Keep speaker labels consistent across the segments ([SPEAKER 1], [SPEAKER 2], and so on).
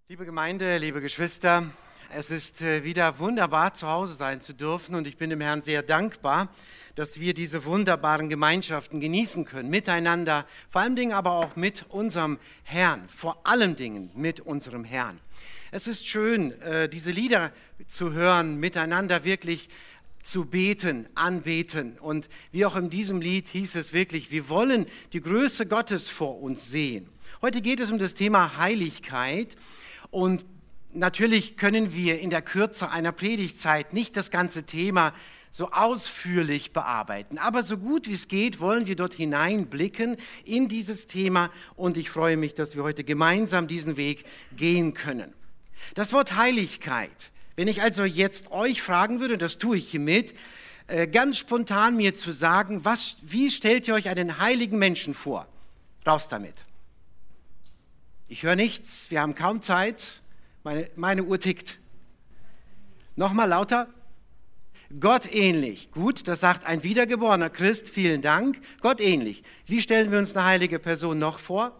[SPEAKER 1] Liebe Gemeinde, liebe Geschwister, es ist wieder wunderbar, zu Hause sein zu dürfen und ich bin dem Herrn sehr dankbar, dass wir diese wunderbaren Gemeinschaften genießen können, miteinander, vor allen Dingen aber auch mit unserem Herrn, vor allen Dingen mit unserem Herrn. Es ist schön, diese Lieder zu hören, miteinander wirklich zu beten, anbeten. Und wie auch in diesem Lied hieß es wirklich, wir wollen die Größe Gottes vor uns sehen. Heute geht es um das Thema Heiligkeit. Und natürlich können wir in der Kürze einer Predigtzeit nicht das ganze Thema so ausführlich bearbeiten. Aber so gut wie es geht, wollen wir dort hineinblicken in dieses Thema. Und ich freue mich, dass wir heute gemeinsam diesen Weg gehen können. Das Wort Heiligkeit, wenn ich also jetzt euch fragen würde, das tue ich hiermit, ganz spontan mir zu sagen, wie stellt ihr euch einen heiligen Menschen vor? Raus damit. Ich höre nichts, wir haben kaum Zeit, meine Uhr tickt. Nochmal lauter. Gott ähnlich. Gut, das sagt ein wiedergeborener Christ, vielen Dank. Gott ähnlich. Wie stellen wir uns eine heilige Person noch vor?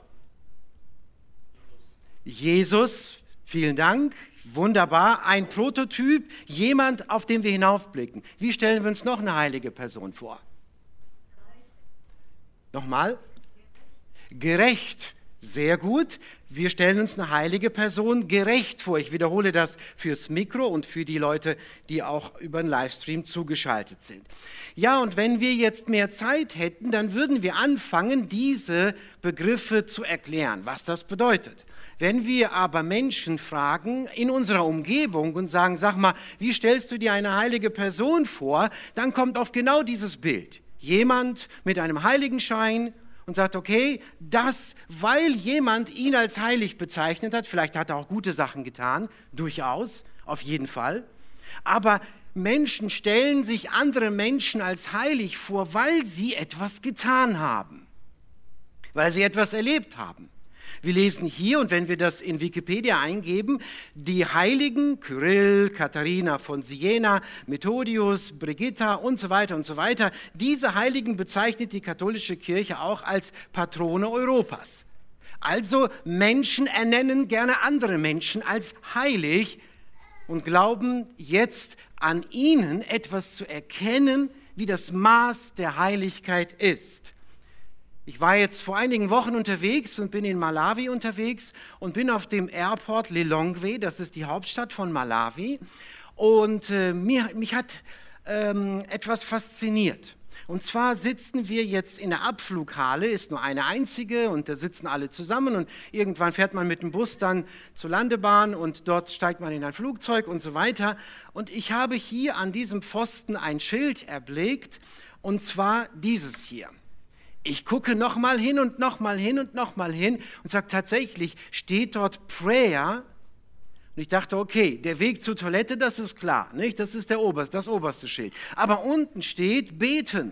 [SPEAKER 1] Jesus, vielen Dank. Wunderbar, ein Prototyp, jemand, auf den wir hinaufblicken. Wie stellen wir uns noch eine heilige Person vor? Nochmal. Gerecht. Sehr gut. Wir stellen uns eine heilige Person gerecht vor. Ich wiederhole das fürs Mikro und für die Leute, die auch über den Livestream zugeschaltet sind. Ja, und wenn wir jetzt mehr Zeit hätten, dann würden wir anfangen, diese Begriffe zu erklären, was das bedeutet. Wenn wir aber Menschen fragen in unserer Umgebung und sagen, sag mal, wie stellst du dir eine heilige Person vor, dann kommt oft genau dieses Bild. Jemand mit einem Heiligenschein und sagt, okay, weil jemand ihn als heilig bezeichnet hat, vielleicht hat er auch gute Sachen getan, durchaus, auf jeden Fall, aber Menschen stellen sich andere Menschen als heilig vor, weil sie etwas getan haben, weil sie etwas erlebt haben. Wir lesen hier, und wenn wir das in Wikipedia eingeben, die Heiligen, Kyrill, Katharina von Siena, Methodius, Brigitta und so weiter, diese Heiligen bezeichnet die katholische Kirche auch als Patrone Europas. Also Menschen ernennen gerne andere Menschen als heilig und glauben jetzt an ihnen etwas zu erkennen, wie das Maß der Heiligkeit ist. Ich war jetzt vor einigen Wochen unterwegs und bin in Malawi unterwegs und bin auf dem Airport Lilongwe, das ist die Hauptstadt von Malawi. Und mich hat etwas fasziniert. Und zwar sitzen wir jetzt in der Abflughalle, ist nur eine einzige und da sitzen alle zusammen und irgendwann fährt man mit dem Bus dann zur Landebahn und dort steigt man in ein Flugzeug und so weiter. Und ich habe hier an diesem Pfosten ein Schild erblickt und zwar dieses hier. Ich gucke nochmal hin und nochmal hin und nochmal hin und sage, tatsächlich steht dort Prayer. Und ich dachte, okay, der Weg zur Toilette, das ist klar, nicht? Das ist das oberste Schild. Aber unten steht Beten,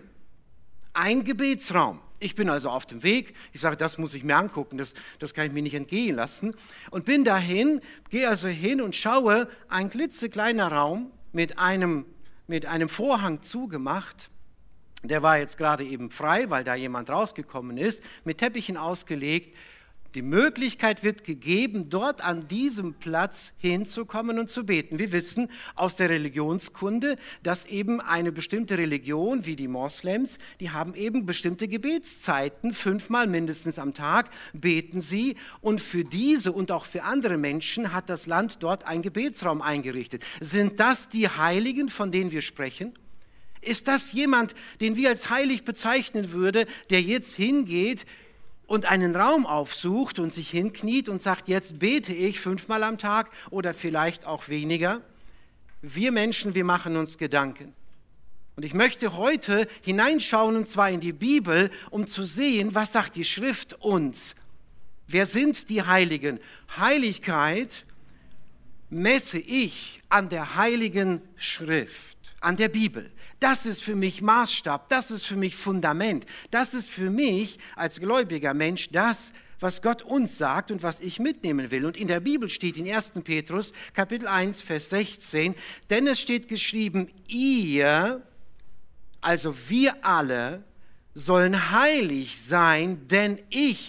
[SPEAKER 1] ein Gebetsraum. Ich bin also auf dem Weg. Ich sage, das muss ich mir angucken, das kann ich mir nicht entgehen lassen. Und bin dahin, gehe also hin und schaue, ein klitzekleiner Raum mit einem Vorhang zugemacht. Der war jetzt gerade eben frei, weil da jemand rausgekommen ist, mit Teppichen ausgelegt. Die Möglichkeit wird gegeben, dort an diesem Platz hinzukommen und zu beten. Wir wissen aus der Religionskunde, dass eben eine bestimmte Religion, wie die Moslems, die haben eben bestimmte Gebetszeiten, 5-mal mindestens am Tag beten sie. Und für diese und auch für andere Menschen hat das Land dort einen Gebetsraum eingerichtet. Sind das die Heiligen, von denen wir sprechen? Ist das jemand, den wir als heilig bezeichnen würden, der jetzt hingeht und einen Raum aufsucht und sich hinkniet und sagt, jetzt bete ich 5-mal am Tag oder vielleicht auch weniger? Wir Menschen, wir machen uns Gedanken. Und ich möchte heute hineinschauen, und zwar in die Bibel, um zu sehen, was sagt die Schrift uns? Wer sind die Heiligen? Heiligkeit messe ich an der Heiligen Schrift, an der Bibel. Das ist für mich Maßstab, das ist für mich Fundament, das ist für mich als gläubiger Mensch das, was Gott uns sagt und was ich mitnehmen will. Und in der Bibel steht in 1. Petrus, Kapitel 1, Vers 16, denn es steht geschrieben, ihr, also wir alle, sollen heilig sein, denn ich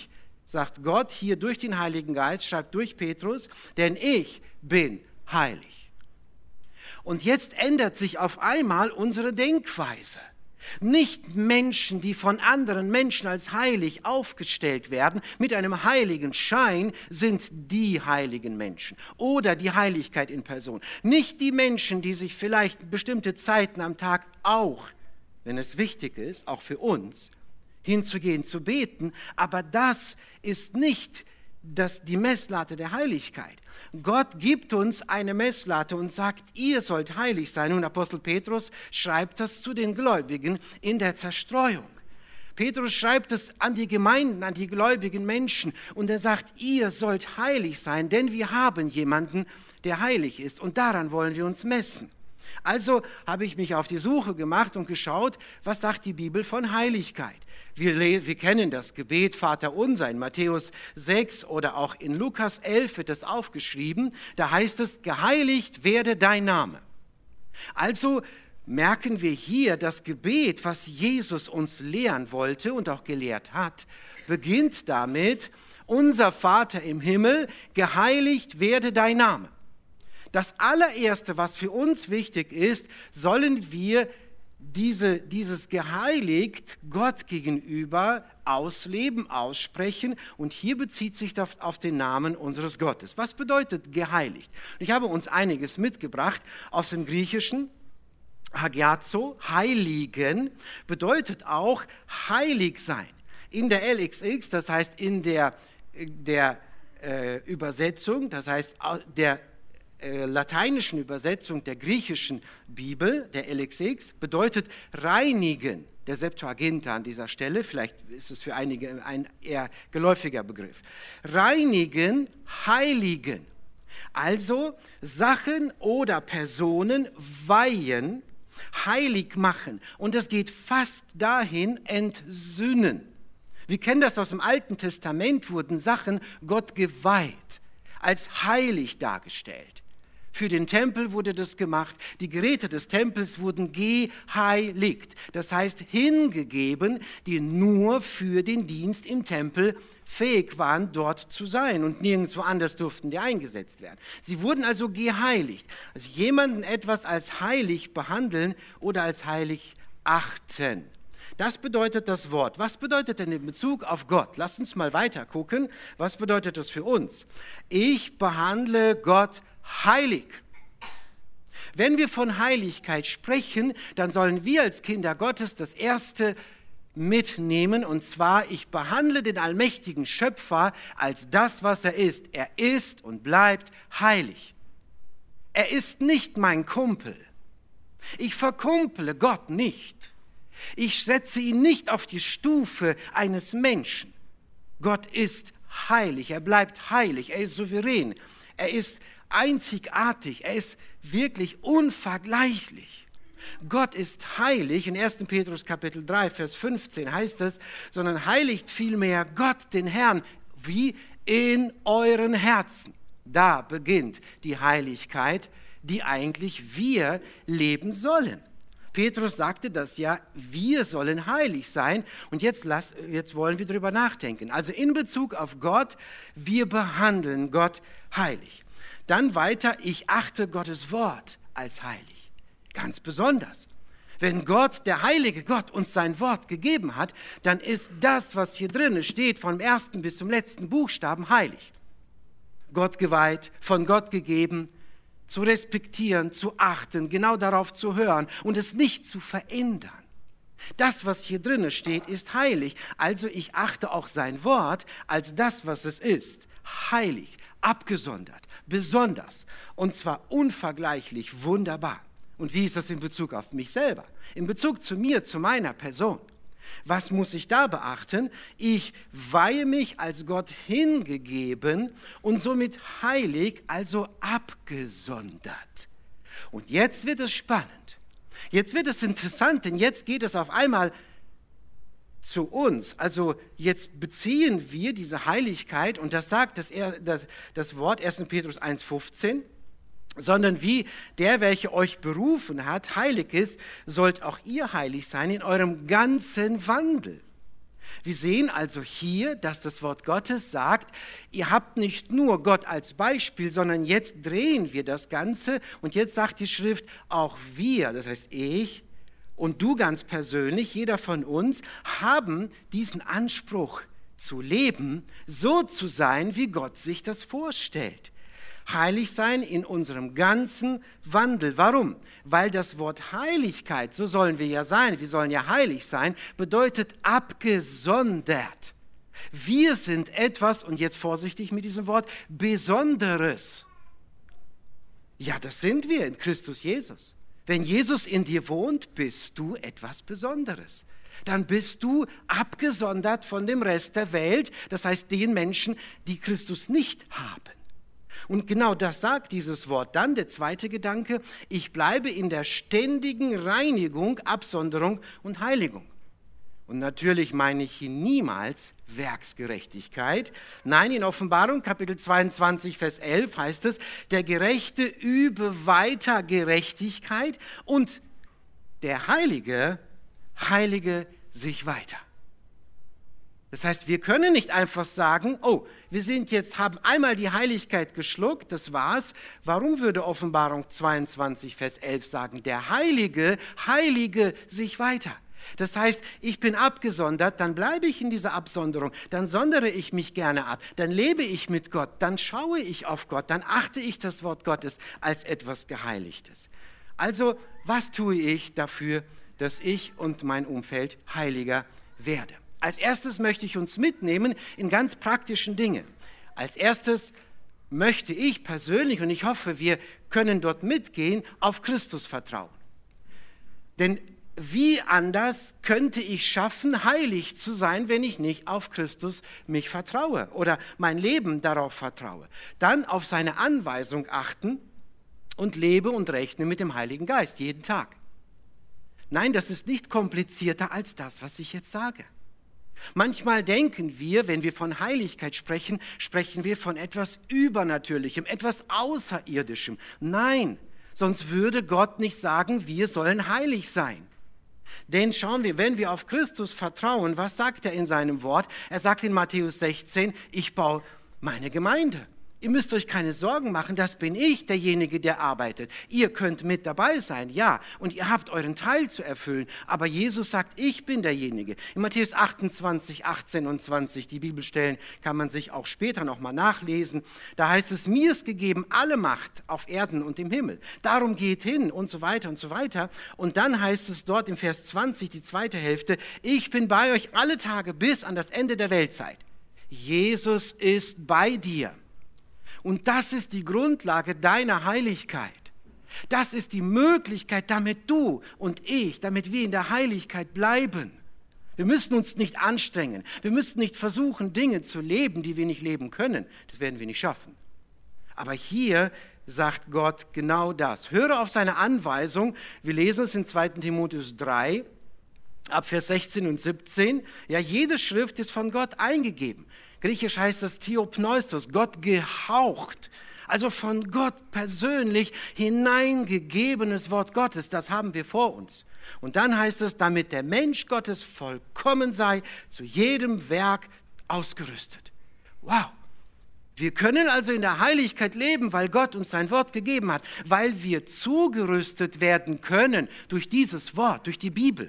[SPEAKER 1] sagt Gott hier durch den Heiligen Geist, schreibt durch Petrus, denn ich bin heilig. Und jetzt ändert sich auf einmal unsere Denkweise. Nicht Menschen, die von anderen Menschen als heilig aufgestellt werden, mit einem heiligen Schein, sind die heiligen Menschen oder die Heiligkeit in Person. Nicht die Menschen, die sich vielleicht bestimmte Zeiten am Tag auch, wenn es wichtig ist, auch für uns, hinzugehen, zu beten, aber das ist nicht die Messlatte der Heiligkeit. Gott gibt uns eine Messlatte und sagt, ihr sollt heilig sein. Und Apostel Petrus schreibt das zu den Gläubigen in der Zerstreuung. Petrus schreibt es an die Gemeinden, an die gläubigen Menschen und er sagt, ihr sollt heilig sein, denn wir haben jemanden, der heilig ist und daran wollen wir uns messen. Also habe ich mich auf die Suche gemacht und geschaut, was sagt die Bibel von Heiligkeit. Wir kennen das Gebet Vater unser in Matthäus 6 oder auch in Lukas 11 wird das aufgeschrieben. Da heißt es, geheiligt werde dein Name. Also merken wir hier, das Gebet, was Jesus uns lehren wollte und auch gelehrt hat, beginnt damit, unser Vater im Himmel, geheiligt werde dein Name. Das allererste, was für uns wichtig ist, sollen wir dieses geheiligt Gott gegenüber ausleben, aussprechen und hier bezieht sich das auf den Namen unseres Gottes. Was bedeutet geheiligt? Ich habe uns einiges mitgebracht aus dem Griechischen. Hagiazo, heiligen, bedeutet auch heilig sein. In der LXX, das heißt in der Übersetzung, das heißt der lateinischen Übersetzung der griechischen Bibel, der LXX, bedeutet reinigen, der Septuaginta an dieser Stelle, vielleicht ist es für einige ein eher geläufiger Begriff. Reinigen, heiligen, also Sachen oder Personen weihen, heilig machen und das geht fast dahin, entsühnen. Wir kennen das aus dem Alten Testament, wurden Sachen Gott geweiht, als heilig dargestellt. Für den Tempel wurde das gemacht. Die Geräte des Tempels wurden geheiligt. Das heißt hingegeben, die nur für den Dienst im Tempel fähig waren, dort zu sein. Und nirgendwo anders durften die eingesetzt werden. Sie wurden also geheiligt. Also jemanden etwas als heilig behandeln oder als heilig achten. Das bedeutet das Wort. Was bedeutet denn in Bezug auf Gott? Lasst uns mal weiter gucken. Was bedeutet das für uns? Ich behandle Gott heilig. Wenn wir von Heiligkeit sprechen, dann sollen wir als Kinder Gottes das Erste mitnehmen, und zwar, ich behandle den allmächtigen Schöpfer als das, was er ist. Er ist und bleibt heilig. Er ist nicht mein Kumpel. Ich verkumpele Gott nicht. Ich setze ihn nicht auf die Stufe eines Menschen. Gott ist heilig, er bleibt heilig, er ist souverän, er ist einzigartig, er ist wirklich unvergleichlich. Gott ist heilig, in 1. Petrus Kapitel 3, Vers 15 heißt es, sondern heiligt vielmehr Gott, den Herrn, wie in euren Herzen. Da beginnt die Heiligkeit, die eigentlich wir leben sollen. Petrus sagte das ja, wir sollen heilig sein und jetzt wollen wir darüber nachdenken. Also in Bezug auf Gott, wir behandeln Gott heilig. Dann weiter, ich achte Gottes Wort als heilig, ganz besonders. Wenn Gott, der heilige Gott, uns sein Wort gegeben hat, dann ist das, was hier drin steht, vom ersten bis zum letzten Buchstaben heilig. Gott geweiht, von Gott gegeben, zu respektieren, zu achten, genau darauf zu hören und es nicht zu verändern. Das, was hier drin steht, ist heilig. Also ich achte auch sein Wort als das, was es ist. Heilig, abgesondert, besonders und zwar unvergleichlich wunderbar. Und wie ist das in Bezug auf mich selber? In Bezug zu mir, zu meiner Person. Was muss ich da beachten? Ich weihe mich als Gott hingegeben und somit heilig, also abgesondert. Und jetzt wird es spannend. Jetzt wird es interessant, denn jetzt geht es auf einmal zu uns. Also jetzt beziehen wir diese Heiligkeit, und das sagt das Wort 1. Petrus 1,15, sondern wie der, welcher euch berufen hat, heilig ist, sollt auch ihr heilig sein in eurem ganzen Wandel. Wir sehen also hier, dass das Wort Gottes sagt, ihr habt nicht nur Gott als Beispiel, sondern jetzt drehen wir das Ganze und jetzt sagt die Schrift, auch wir, das heißt ich und du ganz persönlich, jeder von uns, haben diesen Anspruch zu leben, so zu sein, wie Gott sich das vorstellt. Heilig sein in unserem ganzen Wandel. Warum? Weil das Wort Heiligkeit, so sollen wir ja sein, wir sollen ja heilig sein, bedeutet abgesondert. Wir sind etwas, und jetzt vorsichtig mit diesem Wort, Besonderes. Ja, das sind wir in Christus Jesus. Wenn Jesus in dir wohnt, bist du etwas Besonderes. Dann bist du abgesondert von dem Rest der Welt, das heißt den Menschen, die Christus nicht haben. Und genau das sagt dieses Wort. Dann der zweite Gedanke, ich bleibe in der ständigen Reinigung, Absonderung und Heiligung. Und natürlich meine ich hier niemals Werksgerechtigkeit. Nein, in Offenbarung Kapitel 22, Vers 11 heißt es, der Gerechte übe weiter Gerechtigkeit und der Heilige heilige sich weiter. Das heißt, wir können nicht einfach sagen, oh, wir haben einmal die Heiligkeit geschluckt, das war's. Warum würde Offenbarung 22, Vers 11 sagen, der Heilige heilige sich weiter? Das heißt, ich bin abgesondert, dann bleibe ich in dieser Absonderung, dann sondere ich mich gerne ab, dann lebe ich mit Gott, dann schaue ich auf Gott, dann achte ich das Wort Gottes als etwas Geheiligtes. Also, was tue ich dafür, dass ich und mein Umfeld heiliger werde? Als erstes möchte ich uns mitnehmen in ganz praktischen Dinge. Als erstes möchte ich persönlich, und ich hoffe, wir können dort mitgehen, auf Christus vertrauen. Denn wie anders könnte ich schaffen, heilig zu sein, wenn ich nicht auf Christus mich vertraue oder mein Leben darauf vertraue? Dann auf seine Anweisung achten und lebe und rechne mit dem Heiligen Geist jeden Tag. Nein, das ist nicht komplizierter als das, was ich jetzt sage. Manchmal denken wir, wenn wir von Heiligkeit sprechen, sprechen wir von etwas Übernatürlichem, etwas Außerirdischem. Nein, sonst würde Gott nicht sagen, wir sollen heilig sein. Denn schauen wir, wenn wir auf Christus vertrauen, was sagt er in seinem Wort? Er sagt in Matthäus 16, ich baue meine Gemeinde. Ihr müsst euch keine Sorgen machen, das bin ich, derjenige, der arbeitet. Ihr könnt mit dabei sein, ja, und ihr habt euren Teil zu erfüllen. Aber Jesus sagt, ich bin derjenige. In Matthäus 28, 18 und 20, die Bibelstellen kann man sich auch später nochmal nachlesen. Da heißt es, mir ist gegeben alle Macht auf Erden und im Himmel. Darum geht hin und so weiter und so weiter. Und dann heißt es dort im Vers 20, die zweite Hälfte, ich bin bei euch alle Tage bis an das Ende der Weltzeit. Jesus ist bei dir. Und das ist die Grundlage deiner Heiligkeit. Das ist die Möglichkeit, damit du und ich, damit wir in der Heiligkeit bleiben. Wir müssen uns nicht anstrengen. Wir müssen nicht versuchen, Dinge zu leben, die wir nicht leben können. Das werden wir nicht schaffen. Aber hier sagt Gott genau das. Höre auf seine Anweisung. Wir lesen es in 2. Timotheus 3, ab Vers 16 und 17. Ja, jede Schrift ist von Gott eingegeben. Griechisch heißt das Theopneustos, Gott gehaucht, also von Gott persönlich hineingegebenes Wort Gottes, das haben wir vor uns. Und dann heißt es, damit der Mensch Gottes vollkommen sei, zu jedem Werk ausgerüstet. Wow! Wir können also in der Heiligkeit leben, weil Gott uns sein Wort gegeben hat, weil wir zugerüstet werden können durch dieses Wort, durch die Bibel.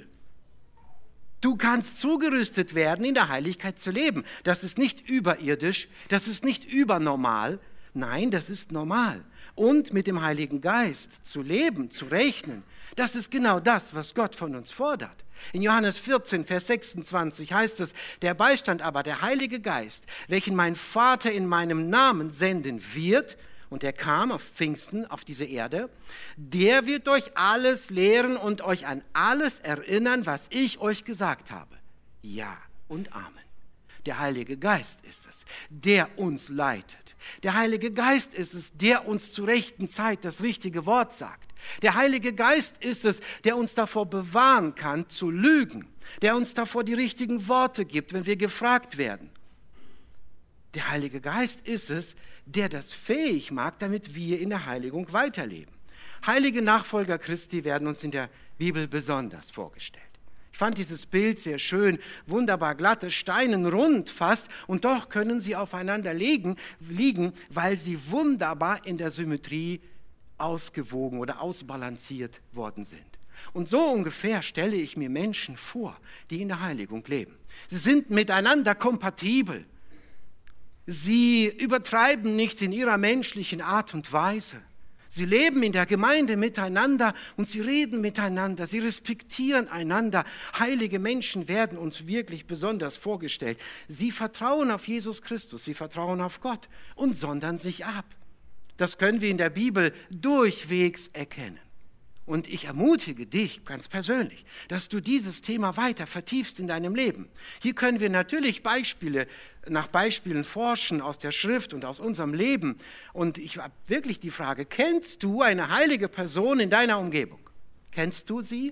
[SPEAKER 1] Du kannst zugerüstet werden, in der Heiligkeit zu leben. Das ist nicht überirdisch, das ist nicht übernormal. Nein, das ist normal. Und mit dem Heiligen Geist zu leben, zu rechnen, das ist genau das, was Gott von uns fordert. In Johannes 14, Vers 26 heißt es, der Beistand aber, der Heilige Geist, welchen mein Vater in meinem Namen senden wird, und er kam auf Pfingsten auf diese Erde, der wird euch alles lehren und euch an alles erinnern, was ich euch gesagt habe. Ja und Amen. Der Heilige Geist ist es, der uns leitet. Der Heilige Geist ist es, der uns zur rechten Zeit das richtige Wort sagt. Der Heilige Geist ist es, der uns davor bewahren kann, zu lügen, der uns davor die richtigen Worte gibt, wenn wir gefragt werden. Der Heilige Geist ist es, der das fähig macht, damit wir in der Heiligung weiterleben. Heilige Nachfolger Christi werden uns in der Bibel besonders vorgestellt. Ich fand dieses Bild sehr schön, wunderbar glatte Steine, rund fast, und doch können sie aufeinander liegen, weil sie wunderbar in der Symmetrie ausgewogen oder ausbalanciert worden sind. Und so ungefähr stelle ich mir Menschen vor, die in der Heiligung leben. Sie sind miteinander kompatibel. Sie übertreiben nicht in ihrer menschlichen Art und Weise. Sie leben in der Gemeinde miteinander und sie reden miteinander, sie respektieren einander. Heilige Menschen werden uns wirklich besonders vorgestellt. Sie vertrauen auf Jesus Christus, sie vertrauen auf Gott und sondern sich ab. Das können wir in der Bibel durchwegs erkennen. Und ich ermutige dich ganz persönlich, dass du dieses Thema weiter vertiefst in deinem Leben. Hier können wir natürlich nach Beispielen forschen aus der Schrift und aus unserem Leben. Und ich habe wirklich die Frage, kennst du eine heilige Person in deiner Umgebung? Kennst du sie?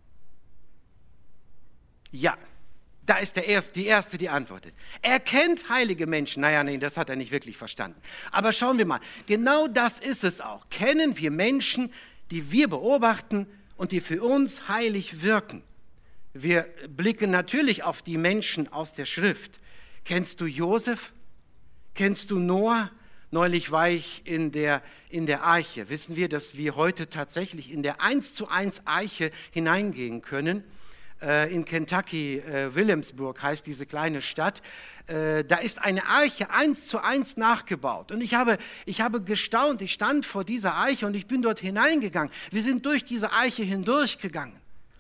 [SPEAKER 1] Ja, da ist die Erste, die antwortet. Er kennt heilige Menschen. Naja, nee, das hat er nicht wirklich verstanden. Aber schauen wir mal, genau das ist es auch. Kennen wir Menschen, die wir beobachten und die für uns heilig wirken. Wir blicken natürlich auf die Menschen aus der Schrift. Kennst du Josef? Kennst du Noah? Neulich war ich in der Arche. Wissen wir, dass wir heute tatsächlich in der 1:1 Arche hineingehen können? In Kentucky, Williamsburg heißt diese kleine Stadt. Da ist eine Arche 1:1 nachgebaut. Und ich habe gestaunt, ich stand vor dieser Arche und ich bin dort hineingegangen. Wir sind durch diese Arche hindurchgegangen.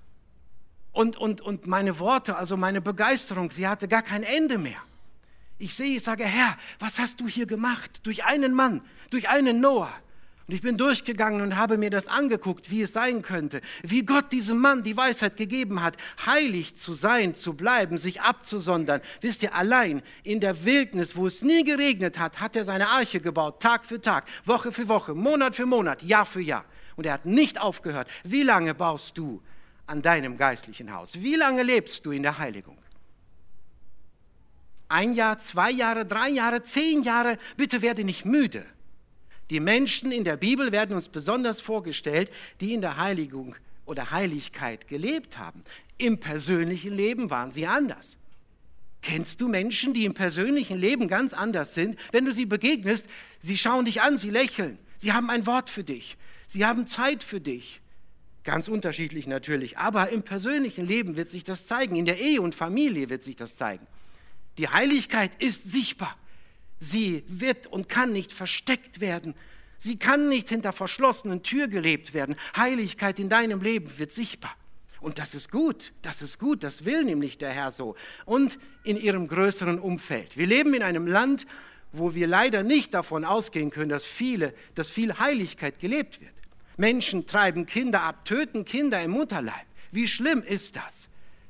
[SPEAKER 1] Und meine Worte, also meine Begeisterung, sie hatte gar kein Ende mehr. Ich sage, Herr, was hast du hier gemacht? Durch einen Mann, durch einen Noah. Und ich bin durchgegangen und habe mir das angeguckt, wie es sein könnte, wie Gott diesem Mann die Weisheit gegeben hat, heilig zu sein, zu bleiben, sich abzusondern. Wisst ihr, allein in der Wildnis, wo es nie geregnet hat, hat er seine Arche gebaut, Tag für Tag, Woche für Woche, Monat für Monat, Jahr für Jahr. Und er hat nicht aufgehört. Wie lange baust du an deinem geistlichen Haus? Wie lange lebst du in der Heiligung? 1 Jahr, 2 Jahre, 3 Jahre, 10 Jahre? Bitte werde nicht müde. Die Menschen in der Bibel werden uns besonders vorgestellt, die in der Heiligung oder Heiligkeit gelebt haben. Im persönlichen Leben waren sie anders. Kennst du Menschen, die im persönlichen Leben ganz anders sind? Wenn du sie begegnest, sie schauen dich an, sie lächeln. Sie haben ein Wort für dich. Sie haben Zeit für dich. Ganz unterschiedlich natürlich, aber im persönlichen Leben wird sich das zeigen. In der Ehe und Familie wird sich das zeigen. Die Heiligkeit ist sichtbar. Sie wird und kann nicht versteckt werden. Sie kann nicht hinter verschlossenen Türen gelebt werden. Heiligkeit in deinem Leben wird sichtbar. Und das ist gut, das will nämlich der Herr so. Und in ihrem größeren Umfeld. Wir leben in einem Land, wo wir leider nicht davon ausgehen können, dass viel Heiligkeit gelebt wird. Menschen treiben Kinder ab, töten Kinder im Mutterleib. Wie schlimm ist das?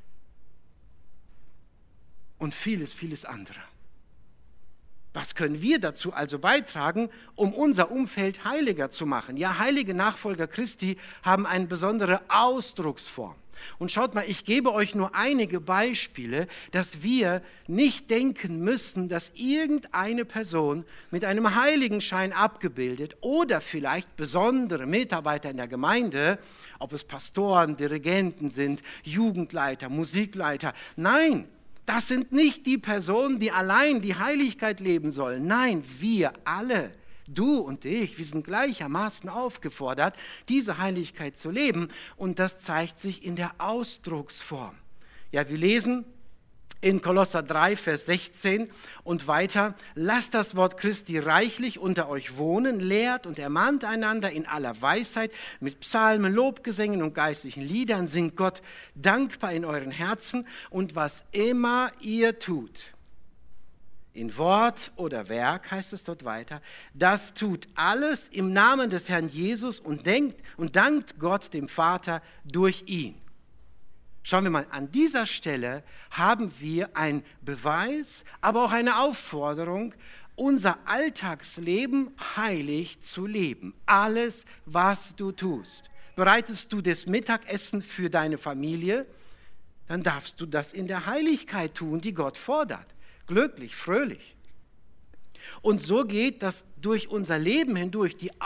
[SPEAKER 1] Und vieles, vieles andere. Was können wir dazu also beitragen, um unser Umfeld heiliger zu machen? Ja, heilige Nachfolger Christi haben eine besondere Ausdrucksform. Und schaut mal, ich gebe euch nur einige Beispiele, dass wir nicht denken müssen, dass irgendeine Person mit einem Heiligenschein abgebildet oder vielleicht besondere Mitarbeiter in der Gemeinde, ob es Pastoren, Dirigenten sind, Jugendleiter, Musikleiter, nein, das sind nicht die Personen, die allein die Heiligkeit leben sollen. Nein, wir alle, du und ich, wir sind gleichermaßen aufgefordert, diese Heiligkeit zu leben. Und das zeigt sich in der Ausdrucksform. Ja, wir lesen in Kolosser 3, Vers 16 und weiter: Lasst das Wort Christi reichlich unter euch wohnen, lehrt und ermahnt einander in aller Weisheit, mit Psalmen, Lobgesängen und geistlichen Liedern, singt Gott dankbar in euren Herzen, und was immer ihr tut, in Wort oder Werk, heißt es dort weiter, das tut alles im Namen des Herrn Jesus und dankt Gott dem Vater durch ihn. Schauen wir mal, an dieser Stelle haben wir einen Beweis, aber auch eine Aufforderung, unser Alltagsleben heilig zu leben. Alles, was du tust. Bereitest du das Mittagessen für deine Familie, dann darfst du das in der Heiligkeit tun, die Gott fordert. Glücklich, fröhlich. Und so geht das durch unser Leben hindurch, die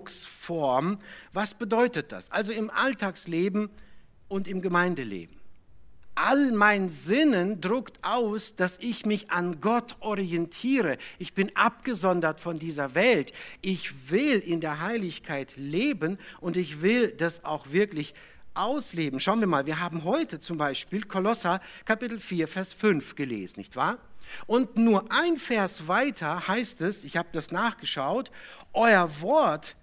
[SPEAKER 1] Ausdrucksform. Was bedeutet das? Also im Alltagsleben und im Gemeindeleben. All mein Sinnen druckt aus, dass ich mich an Gott orientiere. Ich bin abgesondert von dieser Welt. Ich will in der Heiligkeit leben und ich will das auch wirklich ausleben. Schauen wir mal, wir haben heute zum Beispiel Kolosser Kapitel 4, Vers 5 gelesen, nicht wahr? Und nur ein Vers weiter heißt es, ich habe das nachgeschaut, euer Wort,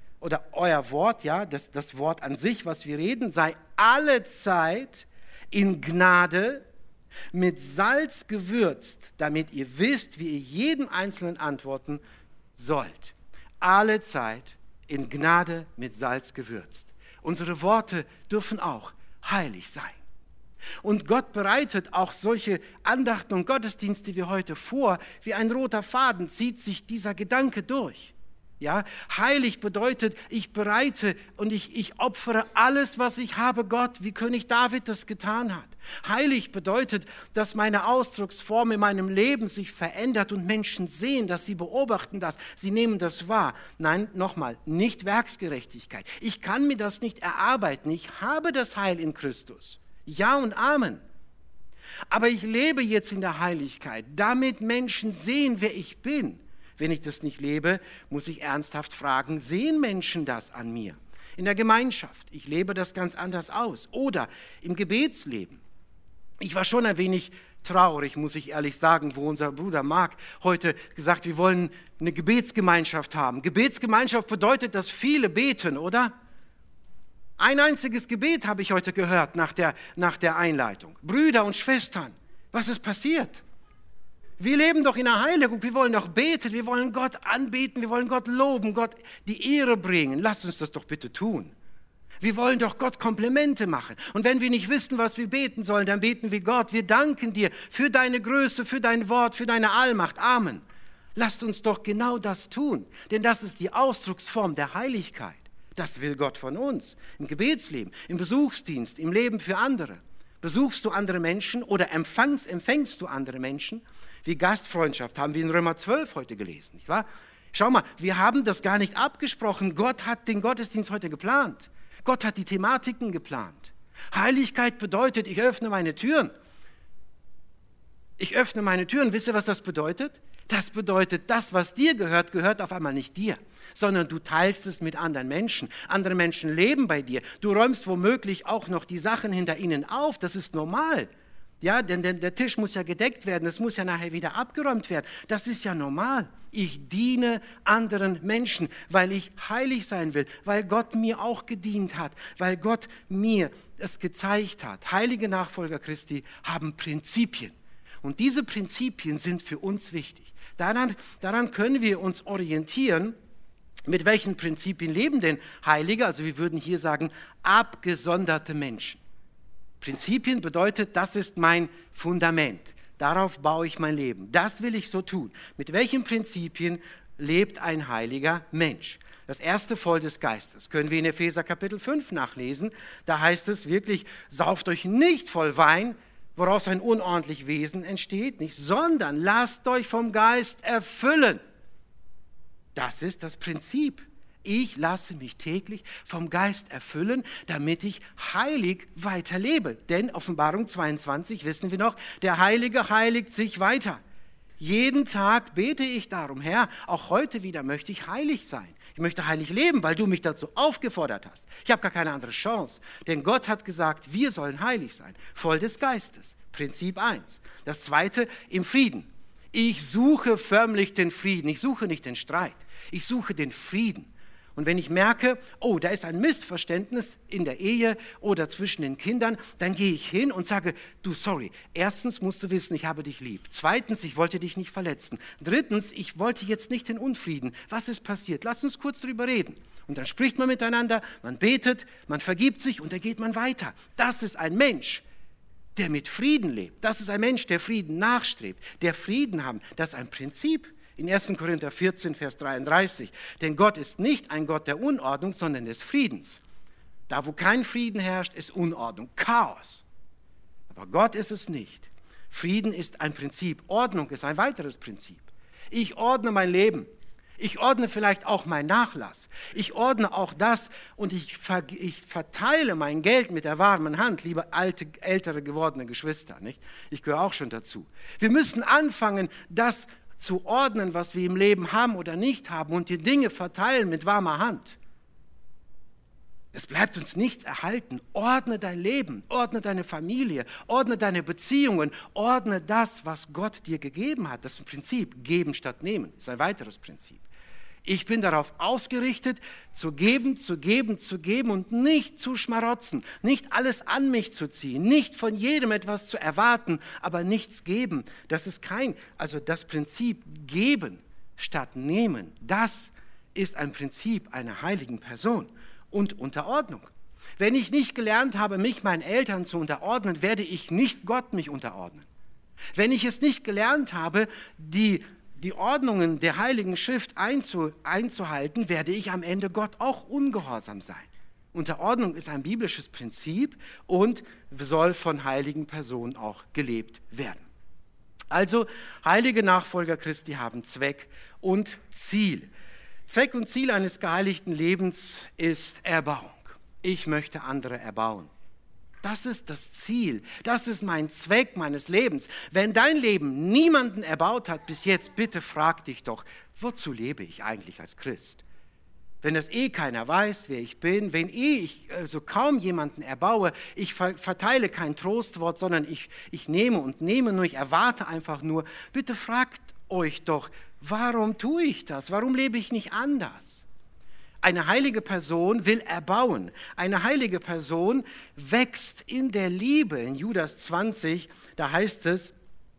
[SPEAKER 1] ja, das Wort an sich, was wir reden, sei allezeit in Gnade mit Salz gewürzt, damit ihr wisst, wie ihr jedem Einzelnen antworten sollt. Allezeit in Gnade mit Salz gewürzt. Unsere Worte dürfen auch heilig sein. Und Gott bereitet auch solche Andachten und Gottesdienste wie heute vor. Wie ein roter Faden zieht sich dieser Gedanke durch. Ja, heilig bedeutet, ich bereite und ich opfere alles, was ich habe, Gott, wie König David das getan hat. Heilig bedeutet, dass meine Ausdrucksform in meinem Leben sich verändert und Menschen sehen, dass sie beobachten das, sie nehmen das wahr. Nein, nochmal, nicht Werksgerechtigkeit. Ich kann mir das nicht erarbeiten. Ich habe das Heil in Christus. Ja und Amen. Aber ich lebe jetzt in der Heiligkeit, damit Menschen sehen, wer ich bin. Wenn ich das nicht lebe, muss ich ernsthaft fragen, sehen Menschen das an mir? In der Gemeinschaft, ich lebe das ganz anders aus. Oder im Gebetsleben. Ich war schon ein wenig traurig, muss ich ehrlich sagen, wo unser Bruder Mark heute gesagt, wir wollen eine Gebetsgemeinschaft haben. Gebetsgemeinschaft bedeutet, dass viele beten, oder? Ein einziges Gebet habe ich heute gehört nach der Einleitung. Brüder und Schwestern, was ist passiert? Wir leben doch in der Heiligung, wir wollen doch beten, wir wollen Gott anbeten, wir wollen Gott loben, Gott die Ehre bringen. Lasst uns das doch bitte tun. Wir wollen doch Gott Komplimente machen. Und wenn wir nicht wissen, was wir beten sollen, dann beten wir Gott. Wir danken dir für deine Größe, für dein Wort, für deine Allmacht. Amen. Lasst uns doch genau das tun, denn das ist die Ausdrucksform der Heiligkeit. Das will Gott von uns im Gebetsleben, im Besuchsdienst, im Leben für andere. Besuchst du andere Menschen oder empfängst du andere Menschen? Wie Gastfreundschaft haben wir in Römer 12 heute gelesen, nicht wahr? Schau mal, wir haben das gar nicht abgesprochen. Gott hat den Gottesdienst heute geplant. Gott hat die Thematiken geplant. Heiligkeit bedeutet, ich öffne meine Türen. Ich öffne meine Türen. Wisst ihr, was das bedeutet? Das bedeutet, das, was dir gehört, gehört auf einmal nicht dir, sondern du teilst es mit anderen Menschen. Andere Menschen leben bei dir. Du räumst womöglich auch noch die Sachen hinter ihnen auf. Das ist normal. Ja, denn der Tisch muss ja gedeckt werden, es muss ja nachher wieder abgeräumt werden. Das ist ja normal. Ich diene anderen Menschen, weil ich heilig sein will, weil Gott mir auch gedient hat, weil Gott mir es gezeigt hat. Heilige Nachfolger Christi haben Prinzipien. Und diese Prinzipien sind für uns wichtig. Daran können wir uns orientieren. Mit welchen Prinzipien leben denn Heilige? Also wir würden hier sagen, abgesonderte Menschen. Prinzipien bedeutet, das ist mein Fundament. Darauf baue ich mein Leben. Das will ich so tun. Mit welchen Prinzipien lebt ein heiliger Mensch? Das erste voll des Geistes. Können wir in Epheser Kapitel 5 nachlesen. Da heißt es wirklich, sauft euch nicht voll Wein, woraus ein unordentliches Wesen entsteht, nicht, sondern lasst euch vom Geist erfüllen. Das ist das Prinzip. Ich lasse mich täglich vom Geist erfüllen, damit ich heilig weiterlebe. Denn Offenbarung 22 wissen wir noch, der Heilige heiligt sich weiter. Jeden Tag bete ich darum, Herr, auch heute wieder möchte ich heilig sein. Ich möchte heilig leben, weil du mich dazu aufgefordert hast. Ich habe gar keine andere Chance, denn Gott hat gesagt, wir sollen heilig sein, voll des Geistes. Prinzip 1. Das zweite, im Frieden. Ich suche förmlich den Frieden, ich suche nicht den Streit, ich suche den Frieden. Und wenn ich merke, oh, da ist ein Missverständnis in der Ehe oder zwischen den Kindern, dann gehe ich hin und sage, du, sorry, erstens musst du wissen, ich habe dich lieb. Zweitens, ich wollte dich nicht verletzen. Drittens, ich wollte jetzt nicht den Unfrieden. Was ist passiert? Lass uns kurz drüber reden. Und dann spricht man miteinander, man betet, man vergibt sich und dann geht man weiter. Das ist ein Mensch, der mit Frieden lebt. Das ist ein Mensch, der Frieden nachstrebt, der Frieden haben. Das ist ein Prinzip. In 1. Korinther 14, Vers 33. Denn Gott ist nicht ein Gott der Unordnung, sondern des Friedens. Da, wo kein Frieden herrscht, ist Unordnung, Chaos. Aber Gott ist es nicht. Frieden ist ein Prinzip. Ordnung ist ein weiteres Prinzip. Ich ordne mein Leben. Ich ordne vielleicht auch meinen Nachlass. Ich ordne auch das und ich verteile mein Geld mit der warmen Hand, liebe ältere gewordene Geschwister. Nicht? Ich gehöre auch schon dazu. Wir müssen anfangen, das zu ordnen, was wir im Leben haben oder nicht haben und die Dinge verteilen mit warmer Hand. Es bleibt uns nichts erhalten. Ordne dein Leben, ordne deine Familie, ordne deine Beziehungen, ordne das, was Gott dir gegeben hat. Das ist ein Prinzip, geben statt nehmen, ist ein weiteres Prinzip. Ich bin darauf ausgerichtet, zu geben, zu geben, zu geben und nicht zu schmarotzen, nicht alles an mich zu ziehen, nicht von jedem etwas zu erwarten, aber nichts geben. Das ist das Prinzip geben statt nehmen, das ist ein Prinzip einer heiligen Person. Und Unterordnung. Wenn ich nicht gelernt habe, mich meinen Eltern zu unterordnen, werde ich nicht Gott mich unterordnen. Wenn ich es nicht gelernt habe, die Ordnungen der Heiligen Schrift einzuhalten, werde ich am Ende Gott auch ungehorsam sein. Unterordnung ist ein biblisches Prinzip und soll von heiligen Personen auch gelebt werden. Also, heilige Nachfolger Christi haben Zweck und Ziel. Zweck und Ziel eines geheiligten Lebens ist Erbauung. Ich möchte andere erbauen. Das ist das Ziel. Das ist mein Zweck meines Lebens. Wenn dein Leben niemanden erbaut hat bis jetzt, bitte frag dich doch, wozu lebe ich eigentlich als Christ? Wenn das keiner weiß, wer ich bin, wenn ich also kaum jemanden erbaue, ich verteile kein Trostwort, sondern ich nehme und nehme nur, ich erwarte einfach nur, bitte fragt euch doch, warum tue ich das? Warum lebe ich nicht anders? Eine heilige Person will erbauen. Eine heilige Person wächst in der Liebe. In Judas 20, da heißt es,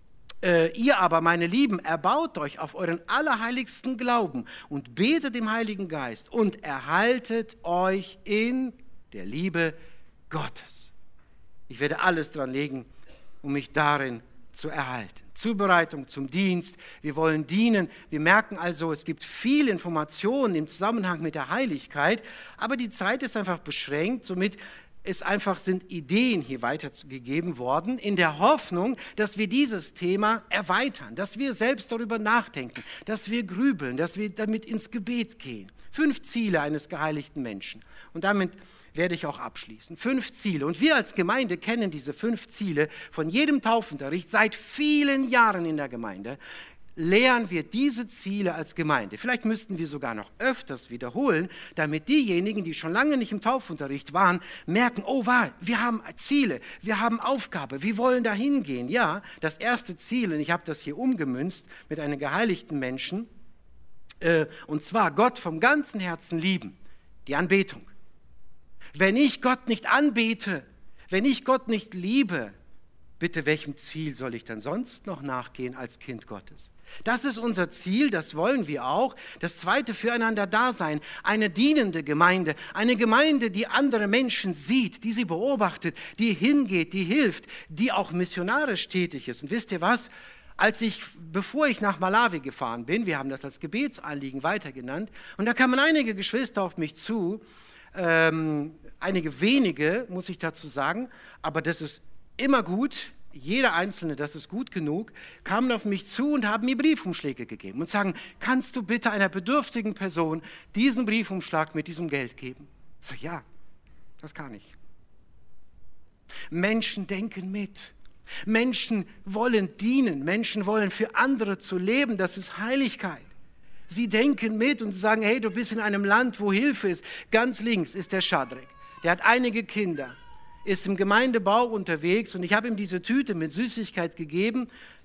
[SPEAKER 1] ihr aber, meine Lieben, erbaut euch auf euren allerheiligsten Glauben und betet dem Heiligen Geist und erhaltet euch in der Liebe Gottes. Ich werde alles dran legen, um mich darin zu erhalten. Zubereitung zum Dienst, wir wollen dienen. Wir merken also, es gibt viele Informationen im Zusammenhang mit der Heiligkeit, aber die Zeit ist einfach beschränkt, somit sind Ideen hier weitergegeben worden, in der Hoffnung, dass wir dieses Thema erweitern, dass wir selbst darüber nachdenken, dass wir grübeln, dass wir damit ins Gebet gehen. 5 Ziele eines geheiligten Menschen. Und damit werde ich auch abschließen. 5 Ziele. Und wir als Gemeinde kennen diese 5 Ziele von jedem Taufunterricht. Seit vielen Jahren in der Gemeinde lehren wir diese Ziele als Gemeinde. Vielleicht müssten wir sogar noch öfters wiederholen, damit diejenigen, die schon lange nicht im Taufunterricht waren, merken, oh wahr, wir haben Ziele, wir haben Aufgabe, wir wollen dahin gehen. Ja, das erste Ziel, und ich habe das hier umgemünzt mit einem geheiligten Menschen, und zwar Gott vom ganzen Herzen lieben, die Anbetung. Wenn ich Gott nicht anbete, wenn ich Gott nicht liebe, bitte, welchem Ziel soll ich dann sonst noch nachgehen als Kind Gottes? Das ist unser Ziel, das wollen wir auch. Das zweite, füreinander da sein, eine dienende Gemeinde, eine Gemeinde, die andere Menschen sieht, die sie beobachtet, die hingeht, die hilft, die auch missionarisch tätig ist. Und wisst ihr was? Bevor ich nach Malawi gefahren bin, wir haben das als Gebetsanliegen weitergenannt, und da kamen einige Geschwister auf mich zu, einige wenige, muss ich dazu sagen, aber das ist immer gut, jeder Einzelne, das ist gut genug, kamen auf mich zu und haben mir Briefumschläge gegeben und sagen, kannst du bitte einer bedürftigen Person diesen Briefumschlag mit diesem Geld geben? Ich sage, ja, das kann ich. Menschen denken mit. Menschen wollen dienen, Menschen wollen für andere zu leben, das ist Heiligkeit. Sie denken mit und sagen, hey, du bist in einem Land, wo Hilfe ist. Ganz links ist der Shadrach, der hat einige Kinder, ist im Gemeindebau unterwegs und ich habe ihm diese Tüte mit Süßigkeit gegeben,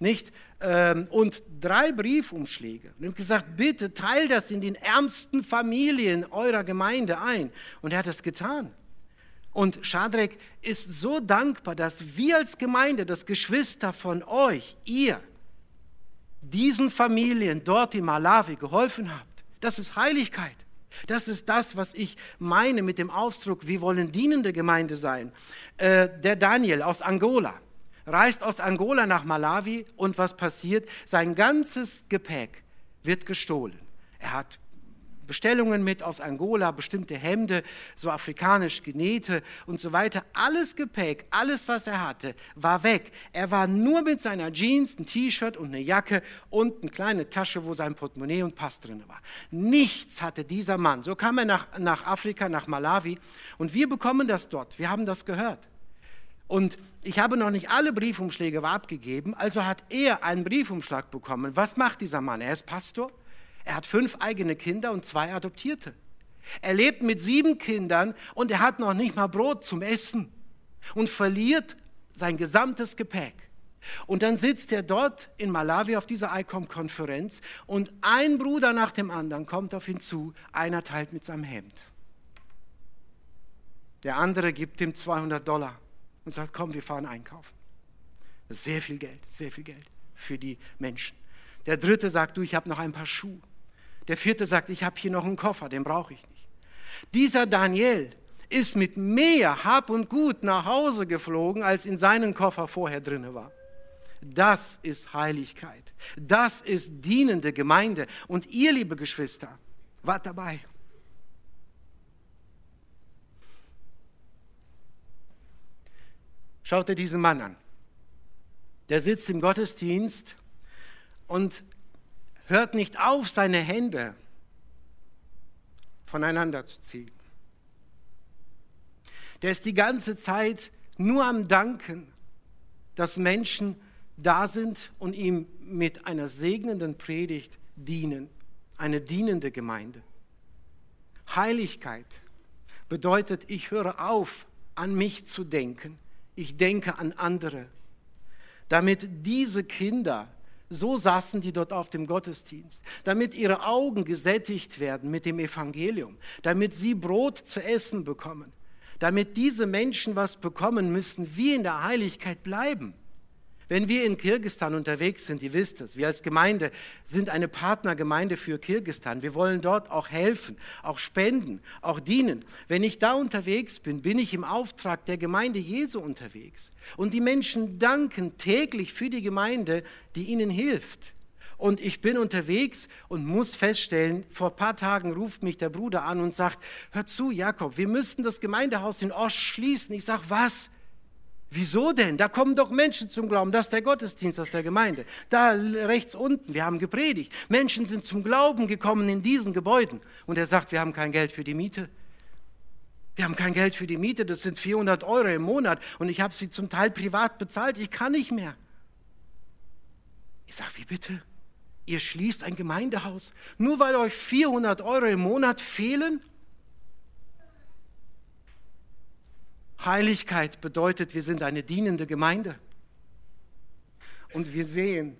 [SPEAKER 1] und 3 Briefumschläge. Und ich habe gesagt, bitte teil das in den ärmsten Familien eurer Gemeinde ein. Und er hat das getan. Und Shadrach ist so dankbar, dass wir als Gemeinde, das Geschwister von euch, ihr, diesen Familien dort in Malawi geholfen habt. Das ist Heiligkeit. Das ist das, was ich meine mit dem Ausdruck, wir wollen dienende Gemeinde sein. Der Daniel aus Angola reist aus Angola nach Malawi und was passiert? Sein ganzes Gepäck wird gestohlen. Er hat Bestellungen mit aus Angola, bestimmte Hemden, so afrikanisch genähte und so weiter. Alles Gepäck, alles, was er hatte, war weg. Er war nur mit seiner Jeans, ein T-Shirt und eine Jacke und eine kleine Tasche, wo sein Portemonnaie und Pass drin war. Nichts hatte dieser Mann. So kam er nach Afrika, nach Malawi und wir bekommen das dort. Wir haben das gehört. Und ich habe noch nicht alle Briefumschläge abgegeben, also hat er einen Briefumschlag bekommen. Was macht dieser Mann? Er ist Pastor, er hat 5 eigene Kinder und 2 Adoptierte. Er lebt mit 7 Kindern und er hat noch nicht mal Brot zum Essen und verliert sein gesamtes Gepäck. Und dann sitzt er dort in Malawi auf dieser ICOM-Konferenz und ein Bruder nach dem anderen kommt auf ihn zu, einer teilt mit seinem Hemd. Der andere gibt ihm $200 und sagt, komm, wir fahren einkaufen. Das ist sehr viel Geld für die Menschen. Der dritte sagt, du, ich habe noch ein paar Schuhe. Der vierte sagt, ich habe hier noch einen Koffer, den brauche ich nicht. Dieser Daniel ist mit mehr Hab und Gut nach Hause geflogen, als in seinem Koffer vorher drin war. Das ist Heiligkeit. Das ist dienende Gemeinde. Und ihr, liebe Geschwister, wart dabei. Schaut dir diesen Mann an. Der sitzt im Gottesdienst und hört nicht auf, seine Hände voneinander zu ziehen. Der ist die ganze Zeit nur am Danken, dass Menschen da sind und ihm mit einer segnenden Predigt dienen. Eine dienende Gemeinde. Heiligkeit bedeutet, ich höre auf, an mich zu denken. Ich denke an andere. Damit diese Kinder, so saßen die dort auf dem Gottesdienst, damit ihre Augen gesättigt werden mit dem Evangelium, damit sie Brot zu essen bekommen, damit diese Menschen was bekommen, müssen wir in der Heiligkeit bleiben. Wenn wir in Kirgisistan unterwegs sind, ihr wisst es, wir als Gemeinde sind eine Partnergemeinde für Kirgisistan. Wir wollen dort auch helfen, auch spenden, auch dienen. Wenn ich da unterwegs bin, bin ich im Auftrag der Gemeinde Jesu unterwegs. Und die Menschen danken täglich für die Gemeinde, die ihnen hilft. Und ich bin unterwegs und muss feststellen, vor ein paar Tagen ruft mich der Bruder an und sagt, hör zu, Jakob, wir müssten das Gemeindehaus in Osch schließen. Ich sage, was? Wieso denn? Da kommen doch Menschen zum Glauben. Das ist der Gottesdienst aus der Gemeinde. Da rechts unten, wir haben gepredigt. Menschen sind zum Glauben gekommen in diesen Gebäuden. Und er sagt, wir haben kein Geld für die Miete. Wir haben kein Geld für die Miete, das sind 400 € im Monat. Und ich habe sie zum Teil privat bezahlt, ich kann nicht mehr. Ich sage, wie bitte? Ihr schließt ein Gemeindehaus, nur weil euch 400 € im Monat fehlen? Heiligkeit bedeutet, wir sind eine dienende Gemeinde. Und wir sehen,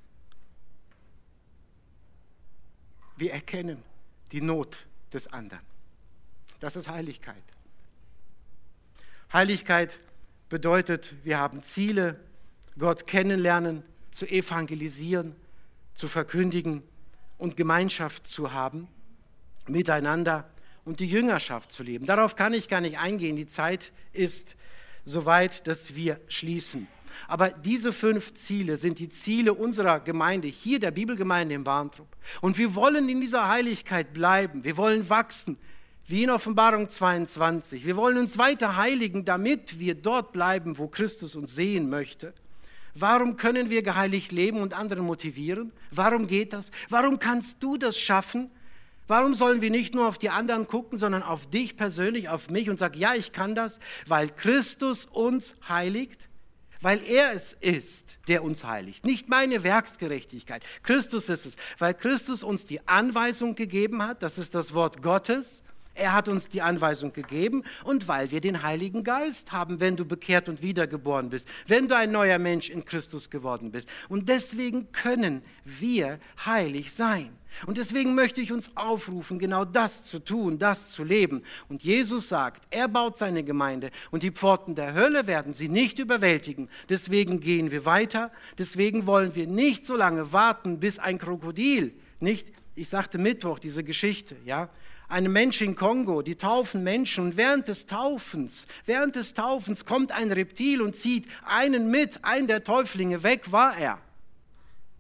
[SPEAKER 1] wir erkennen die Not des anderen. Das ist Heiligkeit. Heiligkeit bedeutet, wir haben Ziele, Gott kennenlernen, zu evangelisieren, zu verkündigen und Gemeinschaft zu haben, miteinander und die Jüngerschaft zu leben. Darauf kann ich gar nicht eingehen. Die Zeit ist soweit, dass wir schließen. Aber diese 5 Ziele sind die Ziele unserer Gemeinde, hier der Bibelgemeinde in Barntrup. Und wir wollen in dieser Heiligkeit bleiben. Wir wollen wachsen, wie in Offenbarung 22. Wir wollen uns weiter heiligen, damit wir dort bleiben, wo Christus uns sehen möchte. Warum können wir geheiligt leben und andere motivieren? Warum geht das? Warum kannst du das schaffen? Warum sollen wir nicht nur auf die anderen gucken, sondern auf dich persönlich, auf mich und sagen, ja, ich kann das, weil Christus uns heiligt, weil er es ist, der uns heiligt. Nicht meine Werksgerechtigkeit, Christus ist es, weil Christus uns die Anweisung gegeben hat, das ist das Wort Gottes, er hat uns die Anweisung gegeben und weil wir den Heiligen Geist haben, wenn du bekehrt und wiedergeboren bist, wenn du ein neuer Mensch in Christus geworden bist. Und deswegen können wir heilig sein. Und deswegen möchte ich uns aufrufen, genau das zu tun, das zu leben. Und Jesus sagt, er baut seine Gemeinde und die Pforten der Hölle werden sie nicht überwältigen. Deswegen gehen wir weiter, deswegen wollen wir nicht so lange warten, bis ein Krokodil, nicht, ich sagte Mittwoch diese Geschichte, ja, ein Mensch in Kongo, die taufen Menschen und während des Taufens kommt ein Reptil und zieht einen mit, einen der Täuflinge, weg war er.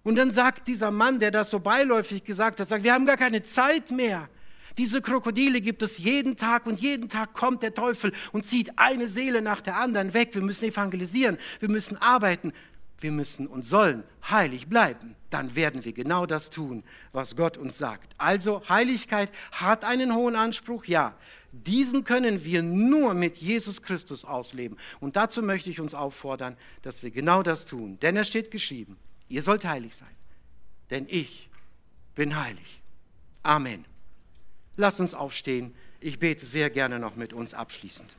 [SPEAKER 1] Und dann sagt dieser Mann, der das so beiläufig gesagt hat, sagt, wir haben gar keine Zeit mehr. Diese Krokodile gibt es jeden Tag und jeden Tag kommt der Teufel und zieht eine Seele nach der anderen weg. Wir müssen evangelisieren, wir müssen arbeiten, wir müssen und sollen heilig bleiben. Dann werden wir genau das tun, was Gott uns sagt. Also Heiligkeit hat einen hohen Anspruch, ja. Diesen können wir nur mit Jesus Christus ausleben. Und dazu möchte ich uns auffordern, dass wir genau das tun. Denn es steht geschrieben, ihr sollt heilig sein, denn ich bin heilig. Amen. Lass uns aufstehen. Ich bete sehr gerne noch mit uns abschließend.